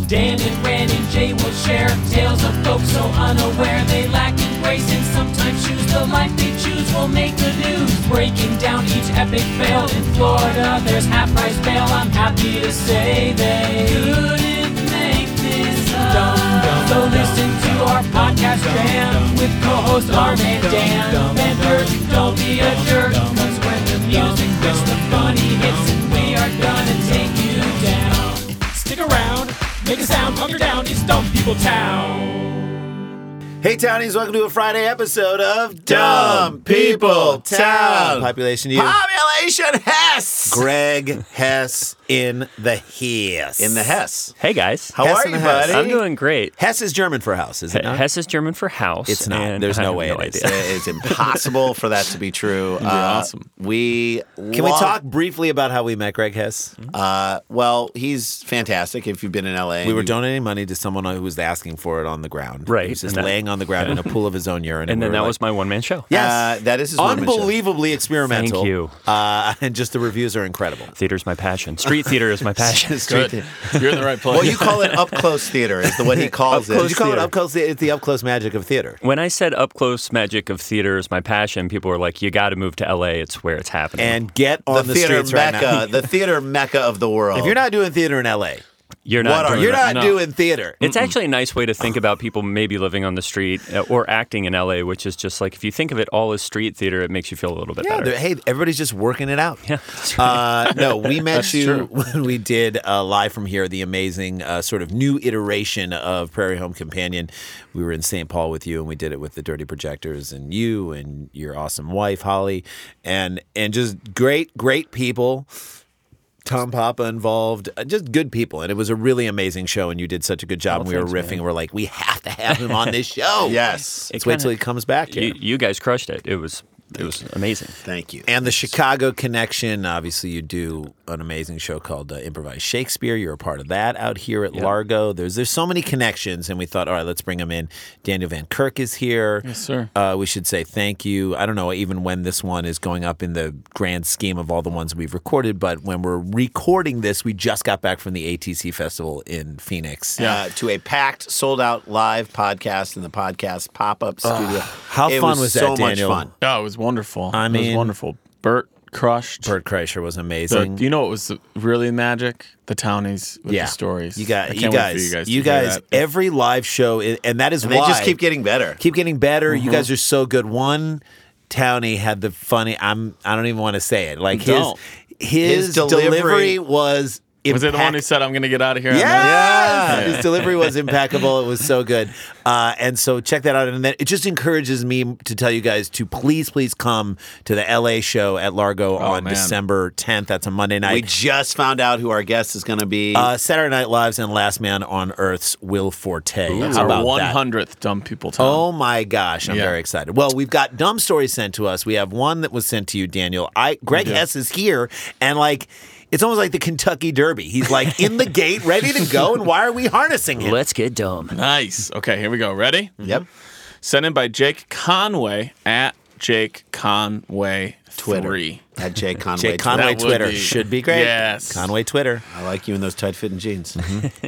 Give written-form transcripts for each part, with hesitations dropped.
Dan and Ran and Jay will share tales of folks so unaware they lack in grace and sometimes choose the life they choose will make the news. Breaking down each epic fail in Florida, there's half-price bail. I'm happy to say they couldn't make this up. So listen to our podcast jam with co-host Arm and Dan. Bender, don't be a jerk, cause when the music hits, the funny hits, and we are gonna take you down. Stick around, make a sound, hunker down, it's Dumb People Town. Hey, Townies, welcome to a Friday episode of Dumb People Town. Population you. Population Hess. Greg Hess in the Hess. In the Hess. Hey, guys. How Hess are in you, the Hess. buddy? I'm doing great. Hess is German for house, is it not? Hess is German for house. It's not. and There's I no have way no it is. idea. It's impossible for that to be true. Awesome. Can we talk briefly about how we met Greg Hess? Well, he's fantastic. If you've been in LA, We were donating money to someone who was asking for it on the ground. Right. He was just And that- laying on the ground in a pool of his own urine. And then we that were was my one-man show. Yes. that is his one-man show. unbelievably experimental. Thank you. And just the reviews are incredible. Theater's my passion. Street theater is my passion. Good. You're in the right place. Well, you call it up close theater, is what he calls Did it. you call it theater. up close? It's the up close magic of theater. When I said up-close magic of theater is my passion, people were like, you got to move to L.A. It's where it's happening. And get The on the theater streets right now. mecca, the theater mecca of the world. If you're not doing theater in LA, you're not what are doing you're that. not No. doing theater. It's actually a nice way to think about people maybe living on the street or acting in LA, which is just like if you think of it all as street theater, it makes you feel a little bit Yeah, better. hey, everybody's just working it out. Yeah, that's right. No, we met That's you true. when we did Live From Here, the amazing sort of new iteration of Prairie Home Companion. We were in St. Paul with you, and we did it with the Dirty Projectors and you and your awesome wife, Holly, and just great people. Tom Papa involved, just good people. And it was a really amazing show, and you did such a good job. Oh, and we were thanks, riffing, man. and we're like, we have to have him on this show. Yes. Let's wait till he comes back here. You guys crushed it. It was amazing. Thank you. And the Chicago connection, obviously you do an amazing show called Improvised Shakespeare. You're a part of that out here at Largo. There's so many connections, and we thought, all right, let's bring him in. Daniel Van Kirk is here. Yes, sir. We should say thank you. I don't know even when this one is going up in the grand scheme of all the ones we've recorded, but when we're recording this, we just got back from the ATC Festival in Phoenix. To a packed, sold-out live podcast in the podcast pop-up studio. How It fun was that, so Daniel? much fun. Oh, it was wonderful. I it mean- was wonderful. Bert crushed. Bert Kreischer was The- amazing. you know what was really magic? The Townies with the stories. You I guys, can't wait for you you guys. guys, To hear that. every live show, and that is And why they just keep getting better. keep getting better. You guys are so good. One Townie had the funny. I don't even want to say it. Like Don't. his delivery was. Was it the one who said, "I'm going to get out of here"? Yeah, his delivery was impeccable. It was so good, and so check that out. And then it just encourages me to tell you guys to please come to the LA show at Largo on man. December 10th. That's a Monday night. We just found out who our guest is going to be. Saturday Night Live's and Last Man on Earth's Will Forte. That's How our about that? 100th Dumb People Town. Oh my gosh, I'm Yeah. very excited. Well, we've got dumb stories sent to us. We have one that was sent to you, Daniel. Greg Hess is here, and it's almost like the Kentucky Derby. He's like in the gate, ready to go, and why are we harnessing him? Let's get dumb. Nice. Okay, here we go. Ready? Yep. Sent in by Jake Conway at Jake Conway Twitter. 3. At Jake Conway. Jake Conway That would Twitter be- should be great. Yes. Conway Twitter.com. I like you in those tight-fitting jeans.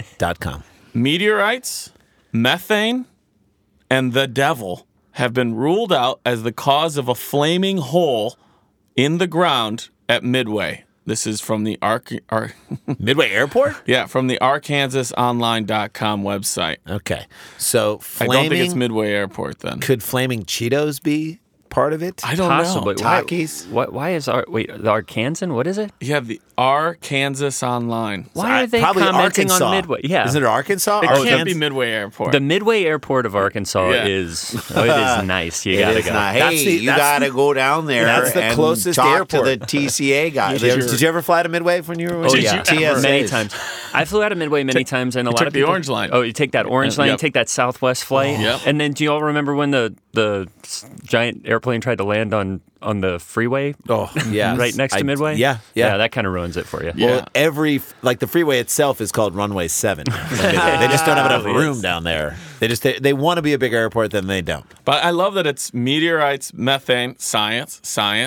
Meteorites, methane, and the devil have been ruled out as the cause of a flaming hole in the ground at Midway. This is from the Midway Airport? from the ArkansasOnline.com website. Okay. So I don't think it's flaming, Midway Airport then. could flaming Cheetos be part of it? I don't Possibly. know. Takis. Why is the Arkansan? What is it? Yeah, the Arkansas Online. Why are they Probably commenting Arkansas. on Midway? Yeah. Isn't it Arkansas? It can't Arkansas? be Midway Airport. The Midway Airport of Arkansas Yeah. it is nice. You It gotta is go. not. That's Hey, you got to go down there that's the and closest talk airport. to the TCA guys. Did you ever fly to Midway when you were? Oh Did yeah, you TSAs. many times. I flew out of Midway many times, and a lot took of the people. Orange Line. Oh, you take that Orange Line, you Yep. take that Southwest flight, Yep. and then do you all remember when the giant airplane tried to land on the freeway? Oh, yeah. right next to Midway. Yeah. That kind of ruins it for you. Yeah. Well, the freeway itself is called Runway 7. They just don't have enough Probably room is. down there. They want to be a bigger airport than they don't. But I love that it's meteorites, methane, science,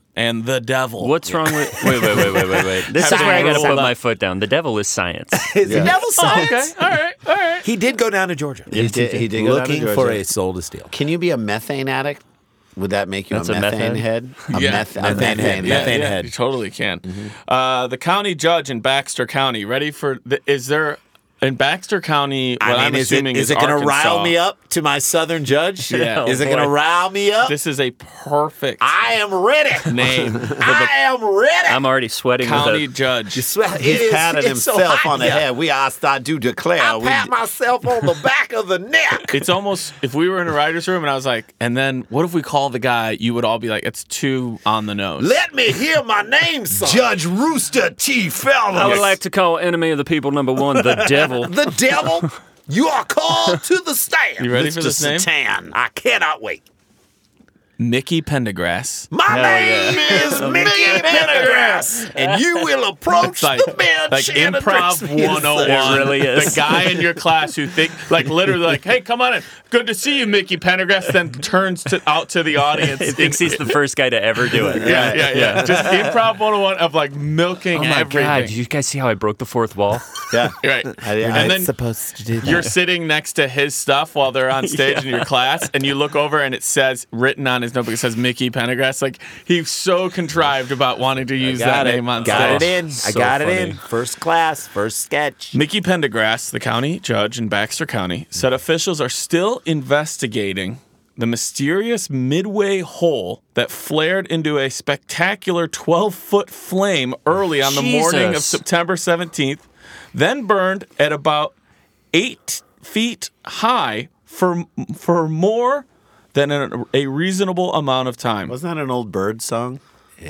and the devil. What's wrong with? Wait. This is Have where I been got to ruled put my out. foot down. The devil is science. Is the devil science? Okay, all right. He did go down to Georgia. He did go down to looking Georgia. for a soul to steal. Can you be a methane addict? Would that make you That's a a meth methane head? head? A methane head. Methane head. You totally can. The county judge in Baxter County. Ready for? Is there in Baxter County? What I I'm mean, assuming is it going to Arkansas. rile me up to my southern judge? Yeah. Is it going to boy. rile me up? This is a perfect I am ready. name. I am ready. I'm already sweating. County with judge. He's patted himself on the head. We asked, I do declare. I pat myself on the back of the neck. It's almost if we were in a writer's room and I was like, and then what if we call the guy? You would all be like, it's too on the nose. Let me hear my name, son. Judge Rooster T. Fellows. I would like to call enemy of the people number 1 the devil. The devil, you are called to the stand. You ready for Mr. this name? Satan. I cannot wait. Mickey Pendergrass. My Hell name yeah. is Mickey Pendergrass, and you will approach It's like, the bench like and improv address me as 101. It really is. The guy in your class who like literally like, hey, come on in. Good to see you, Mickey Pendergrass, then turns out to the audience. He thinks he's the first guy to ever do it. Yeah. Just improv 101 of like milking Oh my everything. God! Did you guys see how I broke the fourth wall? Yeah. Right. And then supposed to do that. you're sitting next to his stuff while they're on stage in your class, and you look over and it says, written on his notebook, it says Mickey Pendergrass. Like, he's so contrived about wanting to use that name on Got stage. it in. I So got it funny. in. First class, first sketch. Mickey Pendergrass, the county judge in Baxter County, said officials are still investigating the mysterious Midway hole that flared into a spectacular 12-foot flame early on the morning of Jesus. September 17th, then burned at about 8 feet high for more than a reasonable amount of time. Wasn't that an old bird song?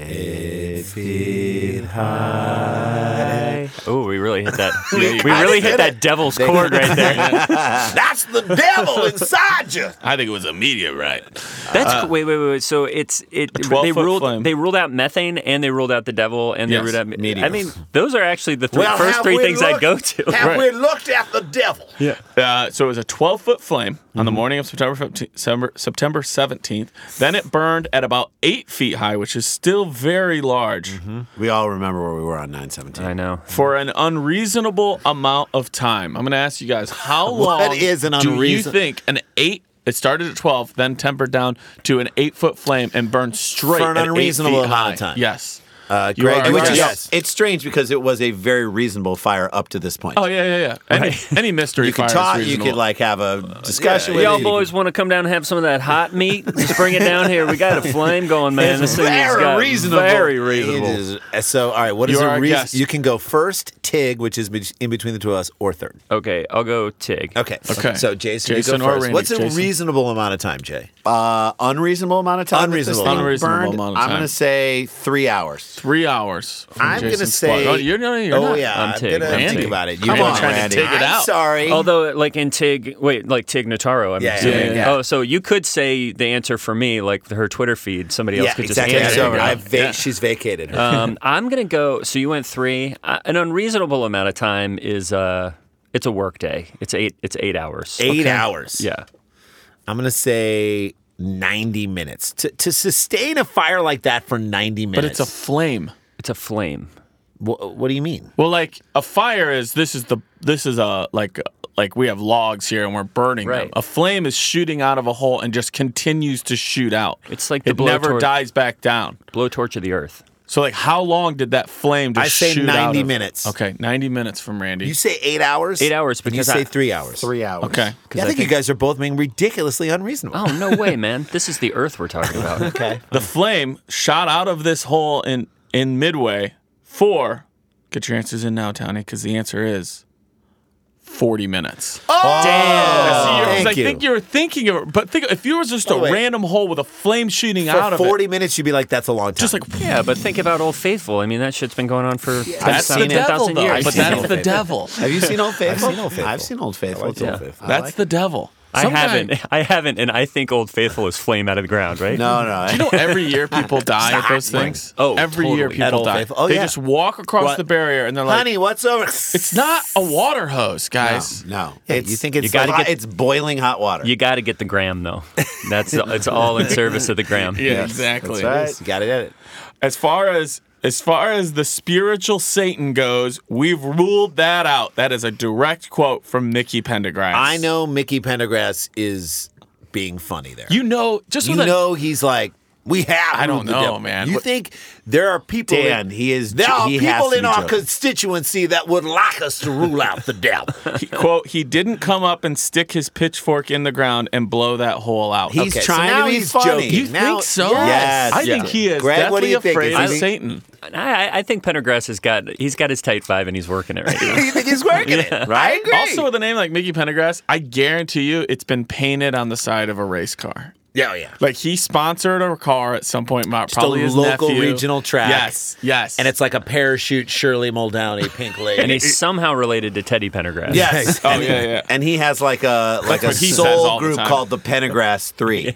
Oh, we really hit that. you we really hit that devil's chord right there. That's the devil inside you. I think it was a meteorite. That's wait. So it's they 12-foot flame. ruled out methane and they ruled out the devil and Yes, they ruled out meteors. I mean, those are actually the Well, first have three we things I'd looked- go to. Have we looked at the devil? So it was a 12-foot flame on the morning of September 17th. Then it burned at about 8 feet high, which is still very large, We all remember where we were on 9/17. I know. for an unreasonable amount of time. I'm going to ask you guys, how long What is an do you unreason- think an 8? It started at 12, then tempered down to an 8-foot flame and burned straight For an at 8 unreasonable feet amount high. of time. Yes. Greg, You are Which right. is, yes. it's strange because it was a very reasonable fire up to this point. Oh yeah. Any mystery you fire could is talk. You reasonable. could like have a discussion with Y'all it. boys want to come down and have some of that hot meat? Just bring it down here. We got a flame going, man. It's This thing has very got reasonable. Very It reasonable. is. So, all right, what is You a are a reason? guest. You can go first, Tig, which is in between the two of us, or third. Okay, I'll go Tig. Okay. Okay. So, Jason, Jason you go or first. Randy? What's a Jason. reasonable amount of time, Jay? Unreasonable amount of time. that this Unreasonable. thing Unreasonable burned? amount of I'm time. going to say 3 hours. 3 hours. from I'm going to Jason's say. plug. Oh, you're oh not. yeah, I'm Tig. gonna I'm think Tig. about it. Come You're on, trying Randy. to take it I'm out. sorry. Although, like in Tig, like Tig Notaro, I'm Yeah, assuming. yeah. Oh, so you could say the answer for me, like her Twitter feed. Somebody else Yeah, could exactly. just It's answer. over. Yeah. She's vacated her. I'm gonna go. So you went 3. An unreasonable amount of time is it's a work day. It's 8 hours. 8 hours. Yeah. I'm going to say 90 minutes. To sustain a fire like that for 90 minutes. But it's a flame. It's a flame. What do you mean? Well, like a fire is this is a like we have logs here and we're burning them. Right. A flame is shooting out of a hole and just continues to shoot out. It's like the it never blowtorch- dies back down. Blowtorch of the earth. So like how long did that flame just I say shoot 90 out of? minutes. Okay, 90 minutes from Randy. You say 8 hours? 8 hours And you because say I- 3 hours. 3 hours. okay. Yeah, I think you guys are both being ridiculously unreasonable. Oh no way, man! This is the earth we're talking about. Okay. The flame shot out of this hole in Midway for get your answers in now, Tony, because the answer is 40 minutes. Oh, I thank you. think you were thinking of it, but think if you was just By a the way, random hole with a flame shooting out For of 40 it, minutes, you'd be like, that's a long time. just like Yeah, but think about Old Faithful. I mean, that shit's been going on for that's the 10,000 devil, though. years. But seen that's Old the Faithful. devil. Have you seen Old Faithful? seen Old Faithful. I've seen Old Faithful. I like too. Old Faithful. I That's like the devil. I Some guy- haven't, and I think Old Faithful is flame out of the ground, right? No. You know, every year people die at those things. Oh, every year totally. At people Old die. Faithful. Oh, they yeah. just walk across What? the barrier and they're like, Honey, what's over? it's not a water hose, guys. No. Yeah, It's, you think it's You gotta like- get- it's boiling hot water. You got to get the gram though. It's all in service of the gram. Yeah, exactly. That's right. You got it at it. as far as the spiritual Satan goes, we've ruled that out. That is a direct quote from Mickey Pendergrass. I know Mickey Pendergrass is being funny there. You know, He's like, we have. I don't ruled the know, devil. man. You think there are people? Dan, there are he has people to in be our joking. constituency that would like us to rule out the devil. quote, he didn't come up and stick his pitchfork in the ground and blow that hole out. He's Okay, so trying now to be he's funny. joking. You Now- think so? Yes. I think he is Greg, what do definitely you think? afraid Is of he- Satan. I think Pendergrass he's got his tight five and he's working it right now. You think he's working it? Right? I agree. Also, with a name like Mickey Pendergrass, I guarantee you it's been painted on the side of a race car. yeah. Like he sponsored a car at some point, probably a his local nephew. regional track. Yes. And it's like a parachute Shirley Muldowney pink lady. And he's somehow related to Teddy Pendergrass. Yes. Oh, yeah. And he has like a what he says soul all the group time. called the Pendergrass 3.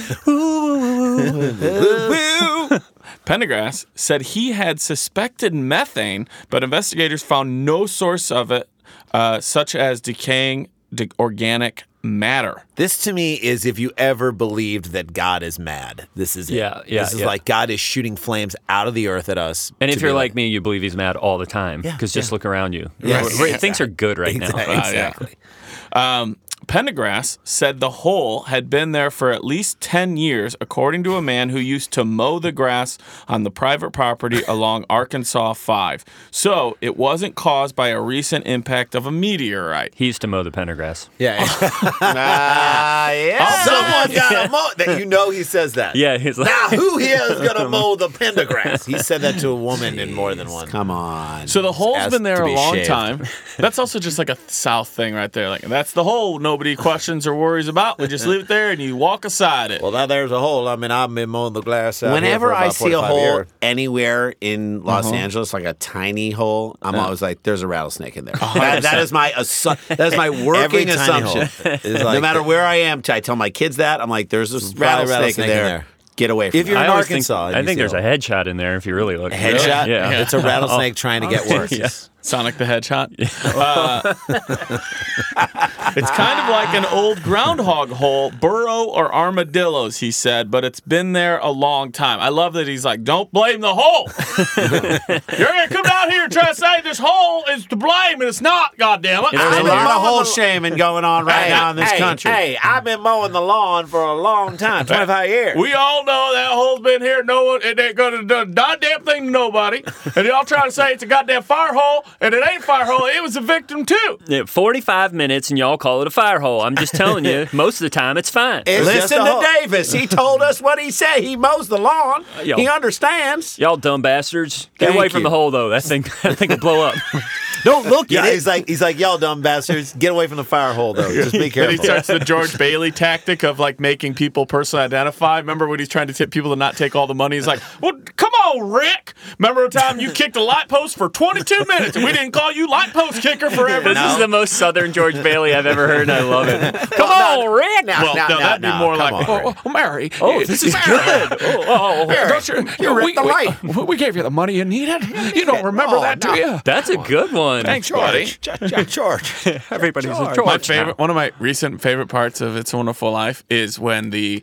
Pendergrass said he had suspected methane, but investigators found no source of it, such as decaying organic matter. This to me is if you ever believed that God is mad. This is it. Yeah, This is like God is shooting flames out of the earth at us. And to if you're be like me, you believe he's mad all the time. Yeah, Because just look around you. Yes. Things are good right now. Exactly. Pendergrass said the hole had been there for at least 10 years, according to a man who used to mow the grass on the private property along Arkansas 5. So it wasn't caused by a recent impact of a meteorite. He used to mow the Pendergrass. Yeah. Yeah. Someone got to mow that. You know he says that. Yeah, he's like, Now who here is going to mow the Pendergrass? He said that to a woman in more than one. Come on. So the hole's Asked been there to a be long shaved. time. That's also just like a South thing right there. Like, that's the hole nobody questions or worries about. We just leave it there and you walk aside it. Well, now there's a hole. I mean, I've been mowing the glass out Whenever here for I about see a 45 hole years. anywhere in Los Angeles, like a tiny hole, I'm always like, "There's a rattlesnake in there." 100%. That is my Every working tiny assumption. hole is like No matter where I am, I tell my kids that I'm like, "There's a rattlesnake in there. Get away from If you're it." in I always Arkansas, think, I think there's a headshot in there if you really look. headshot. Yeah. It's a rattlesnake trying to get worse. Yeah. Sonic the Hedgehog. It's kind of like an old groundhog hole, burrow or armadillos, he said, but it's been there a long time. I love that he's like, don't blame the hole. You're going to come down here and try to say this hole is to blame, and it's not, goddammit. There's a lot of hole shaming going on right now in this country. Hey, I've been mowing the lawn for a long time, 25 years. We all know that hole's been here. No one, it ain't going to do a goddamn thing to nobody. And y'all trying to say it's a goddamn fire hole, and it ain't a fire hole. It was a victim, too. Yeah, 45 minutes and y'all call it a fire hole. I'm just telling you, most of the time it's fine. It's just Listen a to hole. Davis. He told us what he said. He mows the lawn. Yo. He understands. Y'all dumb bastards. Get Thank away from you. the hole, though. That thing will blow up. Don't look Yeah, at it. he's like, y'all dumb bastards, get away from the fire hole though. Just be Then he careful. starts the George Bailey tactic of like making people personally identify. Remember when he's trying to tip people to not take all the money? He's like, well, come on, Rick. Remember the time you kicked a light post for 22 minutes and we didn't call you light post kicker forever? This is the most Southern George Bailey I've ever heard, and I love it. Come on, Rick. Well, no, that'd be more like, Mary. Oh, this is good. You ripped the light. We gave you the money you needed. You don't remember that, do you? That's a good one. Thanks, buddy. George. Everybody's a George. My now. favorite, one of my recent favorite parts of It's a Wonderful Life is when the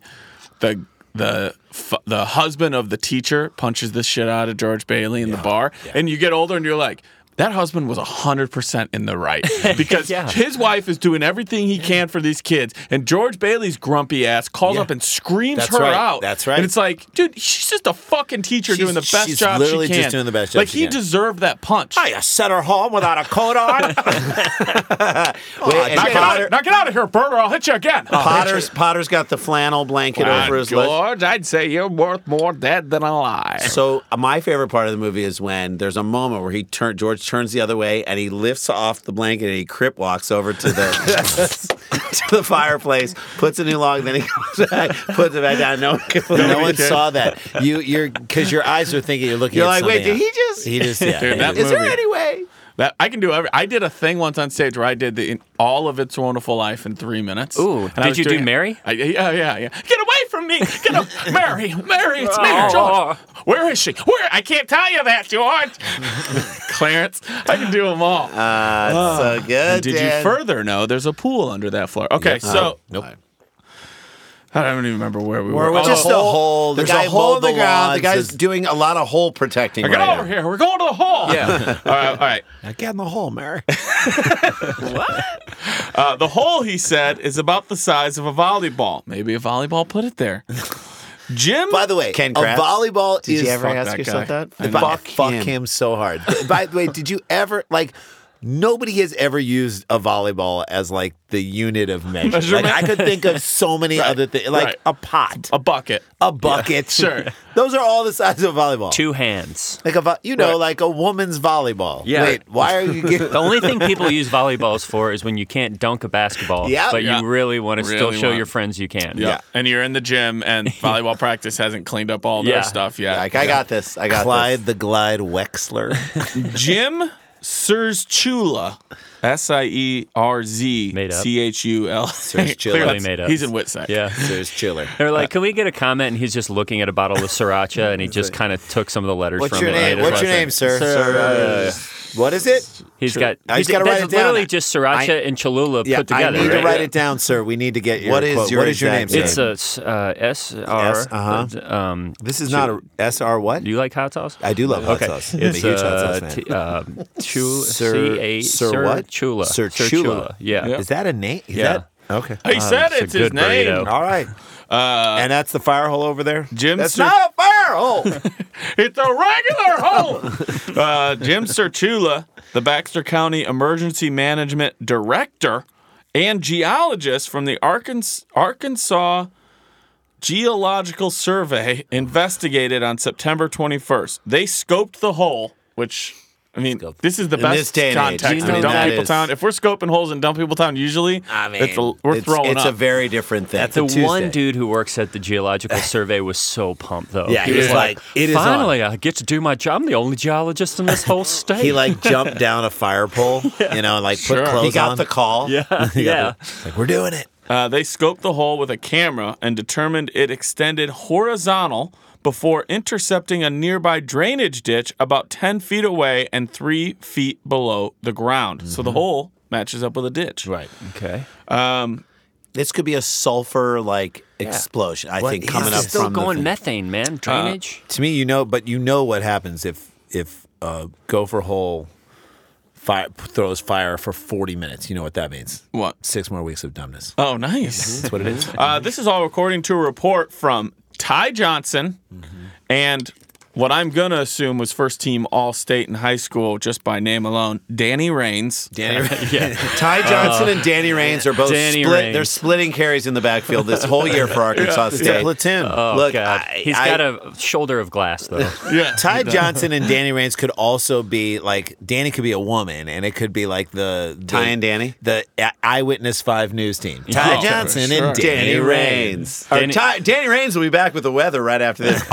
husband of the teacher punches the shit out of George Bailey in the bar, and you get older and you're like, that husband was 100% in the right because Yeah. his wife is doing everything he can for these kids, and George Bailey's grumpy ass calls up and screams That's her right. out. That's right. And it's like, dude, she's just a fucking teacher doing the best she's job literally she can. just doing the best job Like she he can. deserved that punch. I sent her home without a coat on. Wait, and Knock it out of here, Bert, or I'll hit you again. Potter's got the flannel blanket over his leg. George, I'd say you're worth more dead than alive. So my favorite part of the movie is when there's a moment where George turns the other way and he lifts off the blanket and he crip walks over to the to the fireplace, puts a new log, then he goes back, puts it back down. No one saw that. You're because your eyes are thinking you're looking. You're at like, wait, something did else. he just? He just yeah. Dude, that Is there movie. any way? That I can do. I did a thing once on stage where I did all of It's a Wonderful Life in 3 minutes. Ooh, And I did was you do doing- Mary? Yeah. Get away from me! Mary, it's me, Oh. George. Where is she? Where? I can't tell you that, George. Clarence, I can do them all. So good. Did you Dan. further know there's a pool under that floor? Okay, so Nope. I don't even remember where we were. Or just a hole. There's guy a hole in mowed the ground. The guy's lawns. doing a lot of hole protecting. Get right over now. here. We're going to the hole. Yeah. All right. Get in the hole, Mary. The hole, he said, is about the size of a volleyball. Maybe a volleyball put it there. Jim. By the way, Ken a Kratz? volleyball Did is you ever fuck ask that yourself guy. that? I know. fuck him so hard. By the way, did you ever nobody has ever used a volleyball as like the unit of measure. Like Measurement? I could think of so many other things, like right. a pot, A bucket. a bucket. Sure. Those are all the size of a volleyball. 2 hands. Like Right. like a woman's volleyball. Yeah. Wait, why are you getting? The only thing people use volleyballs for is when you can't dunk a basketball, Yeah. but Yeah. you really want to still Really show want. your friends you can. Yeah. And you're in the gym, and volleyball practice hasn't cleaned up all Yeah. their stuff yet. Like, I got this. I got Clyde the Glide Wexler. Jim Serzchula. Sierz Made up. Chul. Serzchula. Clearly made up. He's in Witsec. Yeah. There's Chiller. They're like, can we get a comment? And he's just looking at a bottle of sriracha, and he just kind of took some of the letters What's from your it. name? Made it What's your like- name, sir? What is it? He's got. I just gotta that's write it down. literally just sriracha and Cholula put together. I need right? to write it down, sir. We need to get your What is quote. your What is your name, exact sir? It's a SR. This is not a SR what? Do you like hot sauce? I do love hot Okay. sauce. I'm It's a huge hot sauce fan. Sir what? Sir Chula. Chula. Yeah. Yep. Is that a name? Is Yeah. that okay? He said it's a it's his good name. burrito. All right. And that's the fire hole over there? Jim That's Sir- not a fire hole. It's a regular hole. Jim Serchula, the Baxter County Emergency Management Director and geologist from the Arkansas Geological Survey, investigated on September 21st. They scoped the hole, which, I mean, this is the In best this day and age, context I in mean, Dump that People is- Town. If we're scoping holes in Dump People Town, usually we're throwing it's up. a very different thing. That's a The Tuesday. one dude who works at the Geological Survey was so pumped, though. Yeah, he was like, "It is on." finally, I get to do my job. I'm the only geologist in this whole state. He like jumped down a fire pole, and like put Sure. clothes He got on. the call. yeah, yeah. Like, we're doing it. They scoped the hole with a camera and determined it extended horizontal before intercepting a nearby drainage ditch about 10 feet away and 3 feet below the ground. So the hole matches up with a ditch. Right. Okay. This could be a sulfur explosion. I think is coming this? up Still from the going thing. methane, man. Drainage. To me, but you know what happens if Gopher Hole throws fire for 40 minutes. You know what that means? What? 6 more weeks of dumbness. Oh, nice. That's what it is. This is all according to a report from Ty Johnson and what I'm going to assume was first team All-State in high school just by name alone, Danny Rains. Danny, Ty Johnson and Danny Rains are both Danny split. Rains. They're splitting carries in the backfield this whole year for Arkansas it's a State. platoon. Oh, Look, God. He's I- got a shoulder of glass, though. Yeah. Ty Johnson and Danny Rains could also be like Danny could be a woman, and it could be like the Ty and Danny? the Eyewitness 5 news team. Ty Oh, Johnson sure. and Danny Rains. Rains. Danny Rains will be back with the weather right after this.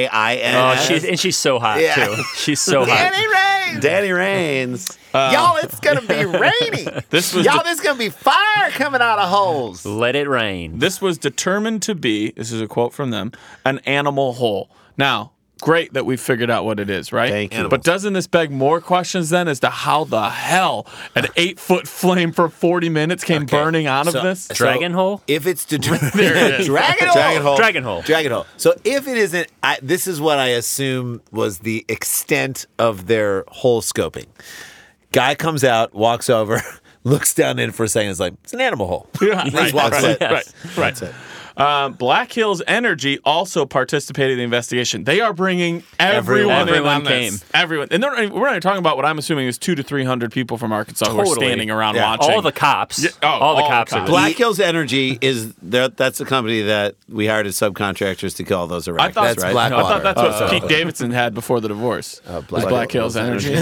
RAINS. Oh, she's so hot, Yeah. too. She's so hot. Rains. Danny Rains. Y'all, it's gonna be rainy. This was Y'all, there's gonna be fire coming out of holes. Let it rain. This was determined to be, this is a quote from them, an animal hole. Now, great that we figured out what it is, right? Thank you. But doesn't this beg more questions then as to how the hell an 8-foot flame for 40 minutes came burning out of this? Dragon hole? If it's There it is. Dragon hole. Dragon hole. Dragon hole. Dragon hole. So if it isn't, this is what I assume was the extent of their hole scoping. Guy comes out, walks over, looks down in it for a second. Is like, it's an animal hole. Yeah, Just walks away. Right. Black Hills Energy also participated in the investigation. They are bringing everyone in Everyone on came. this. Everyone. And we're not talking about what I'm assuming is 200 to 300 people from Arkansas who are Totally. standing around Yeah. watching. All the cops. Yeah, all the cops. Are there. Black Hills Energy is there. That's the company that we hired as subcontractors to kill all those I arachnids, thought, That's right? Black- I thought that's what Blackwater. Pete Davidson had before the divorce. Black Black Hills Energy.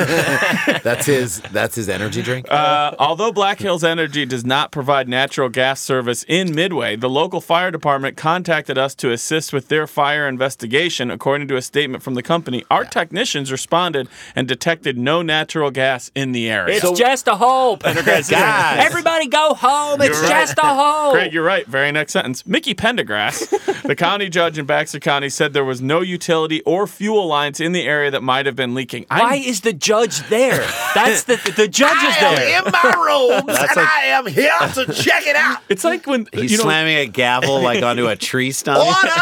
That's his energy drink. Although Black Hills Energy does not provide natural gas service in Midway, the local fire department contacted us to assist with their fire investigation. According to a statement from the company, our technicians responded and detected no natural gas in the area. It's just a hole, Pendergrass. Guys. Everybody go home. It's You're right. just a hole. Craig, you're right. Very next sentence. Mickey Pendergrass, The county judge in Baxter County said there was no utility or fuel lines in the area that might have been leaking. Why is the judge there? That's the judge is there. in my robes, and I am here to check it out. It's like when He's slamming a gavel like onto a tree stump.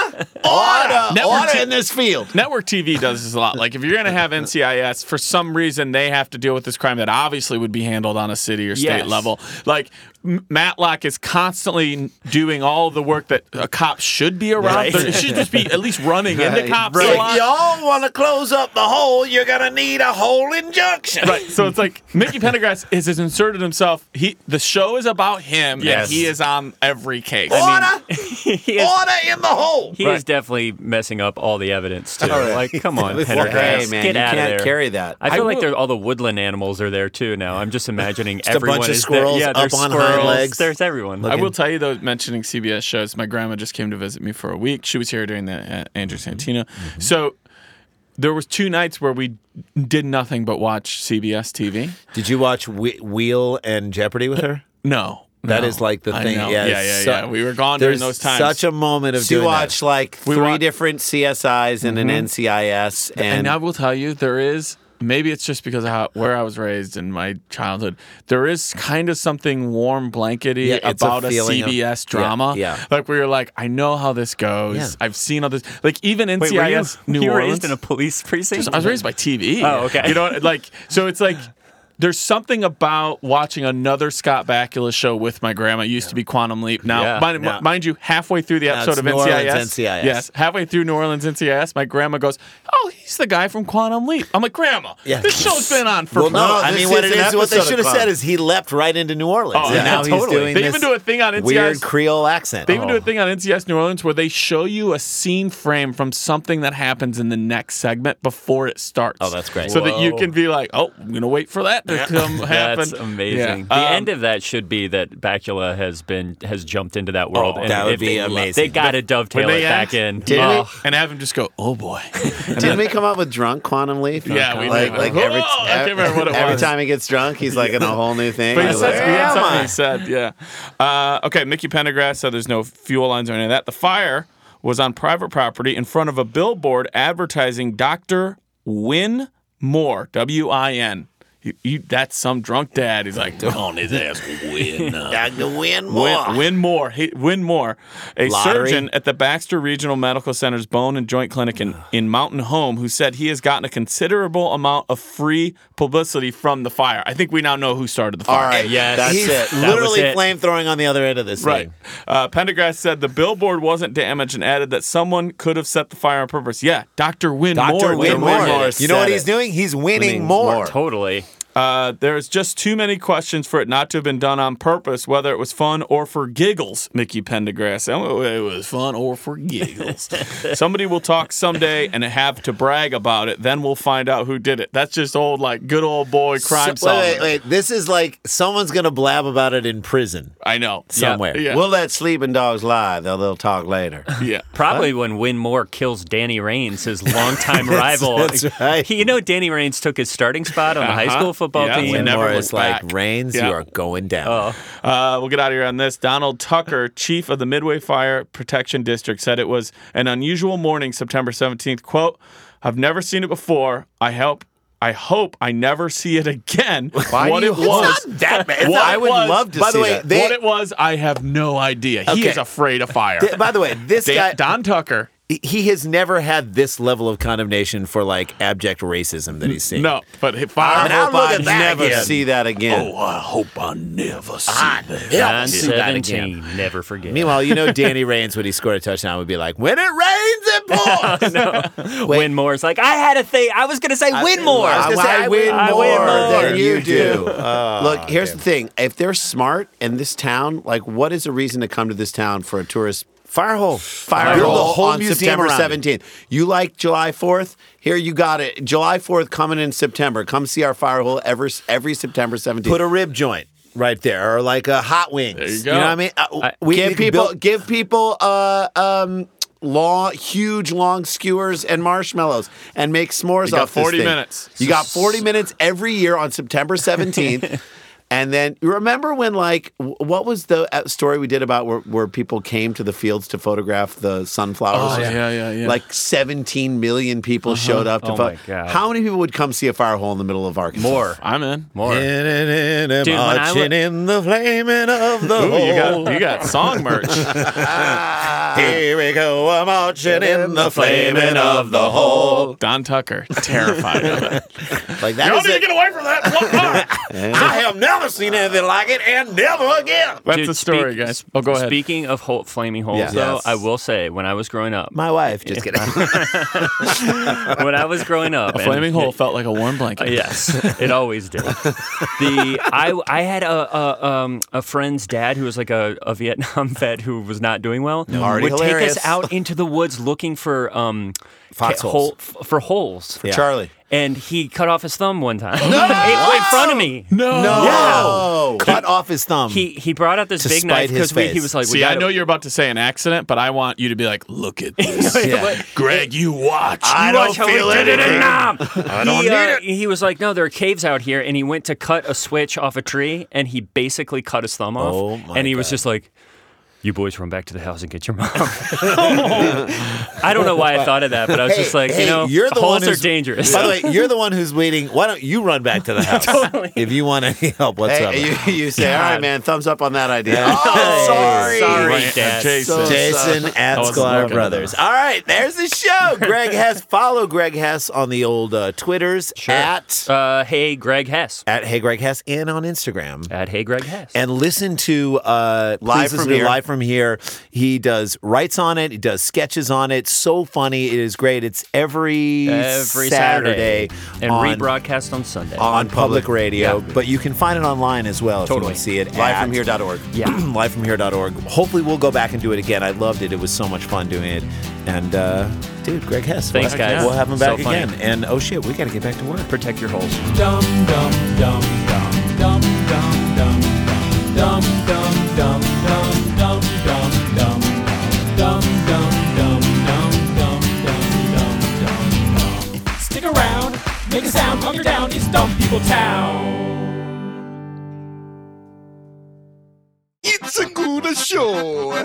Order in this field. Network TV does this a lot. Like, if you're going to have NCIS, for some reason, they have to deal with this crime that obviously would be handled on a city or state level. Like, Matlock is constantly doing all of the work that a cop should be around. Right. It should just be at least running into cops a If lot. y'all want to close up the hole, you're going to need a hole injunction. Right, so it's like Mickey Pendergrass has inserted himself. The show is about him, Yes. and he is on every case. Order He is, in the hole. he is definitely messing up all the evidence too. Like, come on, Pendergrass, Hey, man, get you out of can't there. carry that. I feel like will- all the woodland animals are there too now. I'm just imagining a everyone bunch of is squirrels there. Yeah, there's up on squirrels. hind legs. There's everyone. I will tell you, though, mentioning CBS shows, my grandma just came to visit me for a week. She was here during the Andrew Santino. So there was 2 nights where we did nothing but watch CBS TV. Did you watch Wheel and Jeopardy with her? No. That no. is like the I thing. know. Yeah, Yeah. We were gone during there's those times. Such a moment of So you doing watch that. like We 3 wa- different CSIs and an NCIS. And I will tell you, there is, maybe it's just because of where I was raised in my childhood, there is kind of something warm blankety Yeah, it's a about a feeling of- CBS drama. yeah. Like, where you're like, I know how this goes. Yeah. I've seen all this. Like, even Wait, were you, NCIS New you were Orleans. raised in a police precinct? I was raised by TV. Oh, okay. You know, like, so it's like, there's something about watching another Scott Bakula show with my grandma. It used to be Quantum Leap. Now, Yeah. mind you, halfway through the episode it's of New NCIS, Orleans NCIS. yes, halfway through New Orleans NCIS, my grandma goes, "Oh, he's the guy from Quantum Leap." I'm like, "Grandma, Yeah. this show's been on for." Well, no, I this mean, what is it an is, what they episode should of have said Club. is he leapt right into New Orleans. Oh, and yeah, now totally. he's doing They this even do a thing on NCIS. weird Creole accent. They even do a thing on NCIS New Orleans where they show you a scene frame from something that happens in the next segment before it starts. Oh, that's great. So that you Whoa. can be like, "Oh, I'm gonna wait for that to come happen." That's amazing. Yeah. The end of that should be that Bakula has jumped into that world. and that would if be they, amazing. They got to dovetail When it they back end, in. Did Oh. And have him just go, "Oh boy." Didn't we come up with drunk Quantum Leap? Yeah, we like, did. like Oh, every, I can't remember what it every was. time he gets drunk, he's like in a whole new thing. But he He's said, like, we had "Where am something I?" he said, yeah. Okay, Mickey Pendergrass said there's no fuel lines or any of that. The fire was on private property in front of a billboard advertising Dr. Win Moore, W-I-N. That's some drunk dad. He's like, on his ass, Win. Dr. Win Moore. Win Moore, a Lottery. surgeon at the Baxter Regional Medical Center's Bone and Joint Clinic in Mountain Home, who said he has gotten a considerable amount of free publicity from the fire. I think we now know who started the fire. All right, Yes. that's He's it. That literally was it. flamethrowing on the other end of this Right. thing. Pendergrass said the billboard wasn't damaged and added that someone could have set the fire on purpose. Yeah, Dr. Win Moore. Dr. Win did Moore. it. You know what said he's it. doing? He's winning Winning more. more. Totally. There's just too many questions for it not to have been done on purpose, whether it was fun or for giggles, Mickey Pendergrass. Oh, it was fun or for giggles. Somebody will talk someday and have to brag about it. Then we'll find out who did it. That's just old, like, good old boy crime So- solving. wait. This is like someone's going to blab about it in prison I know. somewhere. Yeah. We'll let sleeping dogs lie. They'll talk later. Yeah. Probably when Win Moore kills Danny Raines, his longtime rival. that's right. You know, Danny Raines took his starting spot on the high school football Yeah, team. we never Moore looked is like, back. Reigns, Yeah. you are going down. We'll get out of here on this. Donald Tucker, chief of the Midway Fire Protection District, said it was an unusual morning, September 17th. Quote, "I've never seen it before. I hope I never see it again." What it was. that bad. What I it would was- love to by the see way, that. they- what it was, I have no idea. He Okay. is afraid of fire. By the way, this guy, Don Tucker. he has never had this level of condemnation for like abject racism that he's seen. No, but fire. I hope look I at that never again. see that again. I hope I never see that. John see that again. 17, never forget. Meanwhile, you know Danny Raines, when he scored a touchdown, would be like, "When it rains, it pours." Win Moore's like, I had a thing. I was going to say Win More. I was gonna say, I win I more win more than you do. Oh, Look, here's the thing. If they're smart in this town, like, what is a reason to come to this town for a tourist Fire hole. fire Build a hole whole on museum September around it. 17th? You like July 4th? Here, you got it. July 4th coming in September. Come see our fire hole every September 17th. Put a rib joint right there, or like a hot wings. There you You go. know what I mean? We give could people build- huge long skewers and marshmallows and make s'mores You got off this 40 thing. minutes. You got 40 minutes every year on September 17th. And then remember when, like, what was the story we did about where people came to the fields to photograph the sunflowers? Oh, yeah. Like 17 million people showed up to Oh, vote. my God. How many people would come see a fire hole in the middle of Arkansas? More. I'm in. More. Dude, when I marching in the flaming of the Ooh, you got song merch. Here we go, I'm marching in the flaming of the hole. Don Tucker, terrified of it. Like that is it. away from that. I have never seen anything like it, and never again. That's Dude, the story, guys. Oh, go ahead. Speaking of flaming holes, Yes. though, Yes. I will say, when I was growing up, My wife, just kidding. when I was growing up, A flaming hole felt like a warm blanket. Yes, it always did. I had a friend's dad who was like a Vietnam vet who was not doing well. Already would hilarious. take us out into the woods looking for Foxholes. for holes. For Charlie. And he cut off his thumb one time in front of me. No. Cut off his thumb. He brought out this To big spite knife his because he face. was like, See, I know you're about to say an accident, but I want you to be like, look at this. Greg, you watch. I don't feel anything. I don't need it. He was like, no, there are caves out here, and he went to cut a switch off a tree, and he basically cut his thumb off. Oh, my and he was God. just like, you boys run back to the house and get your mom. I don't know why I thought of that, but I was just like, you're the holes one are who's dangerous. By the way, you're the one who's waiting. Why don't you run back to the house if you want any help whatsoever? Hey, you say, all right, man, thumbs up on that idea. Yeah. Oh, sorry. Sorry, Right, Dad. Jason. Jason at wasn't Sklar looking. Brothers. All right, there's the show. Greg Hess. Follow Greg Hess on the old Twitters at Hey, Greg Hess. Hey Greg Hess and on Instagram. At Hey, Greg Hess. And listen to Live from Here. Live from Here. He does writes on it. He does sketches on it. So funny. It is great. It's every Saturday and on, rebroadcast on Sunday. on public radio. Yeah. But you can find it online as well if you want to see it. Livefromhere.org. Yeah. Livefromhere.org. Hopefully we'll go back and do it again. I loved it. It was so much fun doing it. And dude, Greg Hess. Thanks, we'll, guys. We'll have him So back funny. again. And oh shit, we got to get back to work. Protect your holes. Dum dum dum dum dum dum dum dum dum dum dum dum dum dum dum dum dum dum dum dum. Stick around, make a sound, hunker down. It's Dumb People Town. It's a good show.